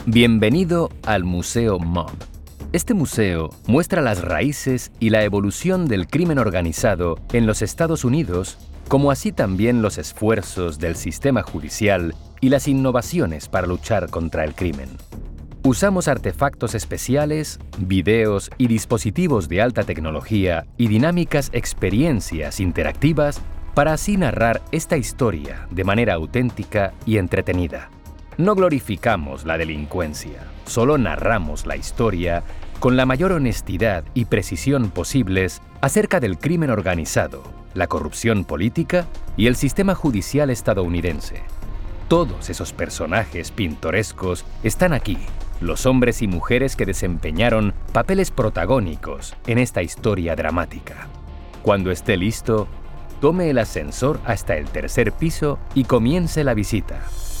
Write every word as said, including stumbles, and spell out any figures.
Bienvenido al Museo Mob. Este museo muestra las raíces y la evolución del crimen organizado en los Estados Unidos, como así también los esfuerzos del sistema judicial y las innovaciones para luchar contra el crimen. Usamos artefactos especiales, videos y dispositivos de alta tecnología y dinámicas experiencias interactivas para así narrar esta historia de manera auténtica y entretenida. No glorificamos la delincuencia, solo narramos la historia con la mayor honestidad y precisión posibles acerca del crimen organizado, la corrupción política y el sistema judicial estadounidense. Todos esos personajes pintorescos están aquí, los hombres y mujeres que desempeñaron papeles protagónicos en esta historia dramática. Cuando esté listo, tome el ascensor hasta el tercer piso y comience la visita.